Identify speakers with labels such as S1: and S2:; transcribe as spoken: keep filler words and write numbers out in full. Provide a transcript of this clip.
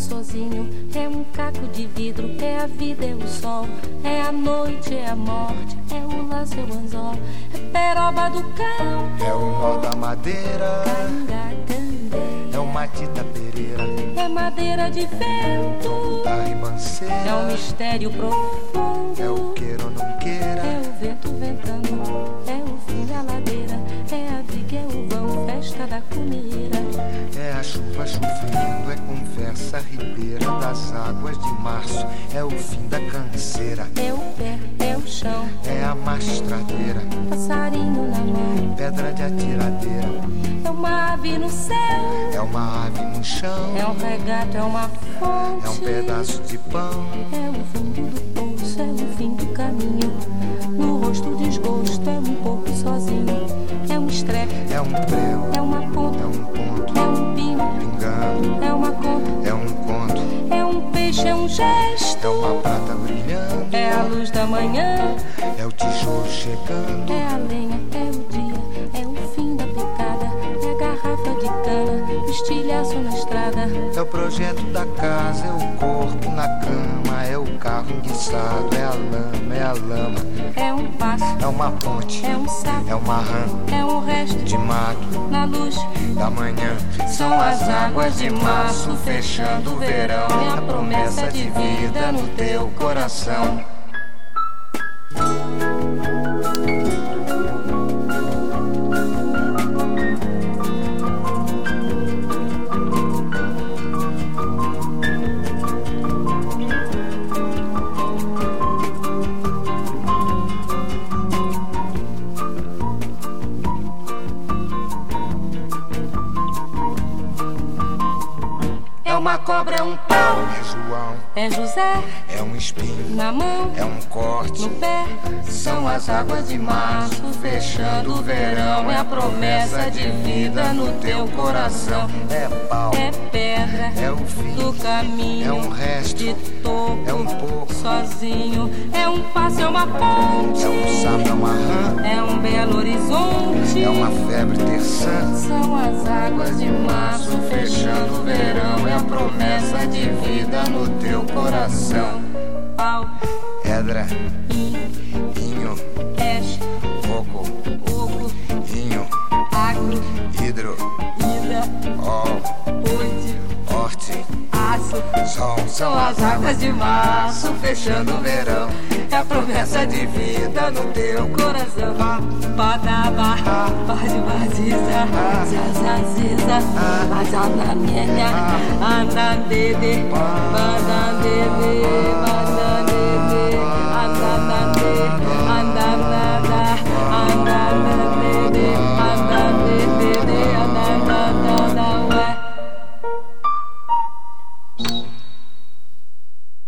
S1: sozinho. É um caco de vidro, é a vida, é o sol. É a noite, é a morte, é o laço, é o anzol. É peroba do cão,
S2: é o nó da madeira, é o matita pereira,
S1: é madeira de vento,
S2: da ribanceira,
S1: é um mistério profundo,
S2: é o queira ou não queira,
S1: é o vento ventando, é o fim da ladeira, é a viga, é o vão, festa da cumeira,
S2: é a chuva chovendo, é conversa ribeira das águas de março, é o fim da canseira,
S1: é o pé, é o chão,
S2: é a mastradeira,
S1: passarinho na mão,
S2: pedra de atiradeira,
S1: é uma ave no céu,
S2: é uma ave no chão,
S1: é um regato, é uma fonte,
S2: é um pedaço de pão,
S1: é o fundo do poço, é o fim do caminho, no rosto desgosto, é um pouco sozinho, é um estrepe,
S2: é um prego,
S1: é uma ponta,
S2: é um ponto,
S1: é um pino,
S2: pingando,
S1: é uma conta,
S2: é um conto,
S1: é um peixe, é um gesto,
S2: é uma prata brilhando,
S1: é a luz da manhã,
S2: é o tijolo chegando,
S1: é a lenha, é o dia, é o fim da picada, é a garrafa de cana, estilhaço na estrada,
S2: é o projeto da casa, é o corpo na cama, é o carro enguiçado, é a lama, é a lama,
S1: é um passo,
S2: é uma ponte,
S1: é um sapo,
S2: é uma rã,
S1: é um resto
S2: de mato,
S1: na luz
S2: da manhã,
S1: são as águas de março fechando o verão, é a promessa de vida no teu coração. É uma cobra, é um pau,
S2: é João,
S1: é José,
S2: é um espinho,
S1: na mão,
S2: é um corte,
S1: no pé,
S2: são as águas de março fechando o verão, é a promessa de vida no teu coração, é pau,
S1: é pedra,
S2: é o fim
S1: do caminho,
S2: é um resto,
S1: de topo,
S2: é um pouco,
S1: sozinho, é um passo, é uma ponte,
S2: é um sapo, é uma rã,
S1: é um belo horizonte,
S2: é uma febre terçã,
S1: são as águas de março fechando o verão, é a promessa de vida no teu coração. Pau,
S2: pedra, inho,
S1: peixe,
S2: coco,
S1: oco,
S2: inho,
S1: acre,
S2: hidro,
S1: ida,
S2: ol,
S1: oite,
S2: horte,
S1: aço,
S2: sol,
S1: são as águas de março fechando o verão, é a promessa de vida no teu coração. Padaba, pode vaziza, zazaziza, azanamenya, anandede, banana.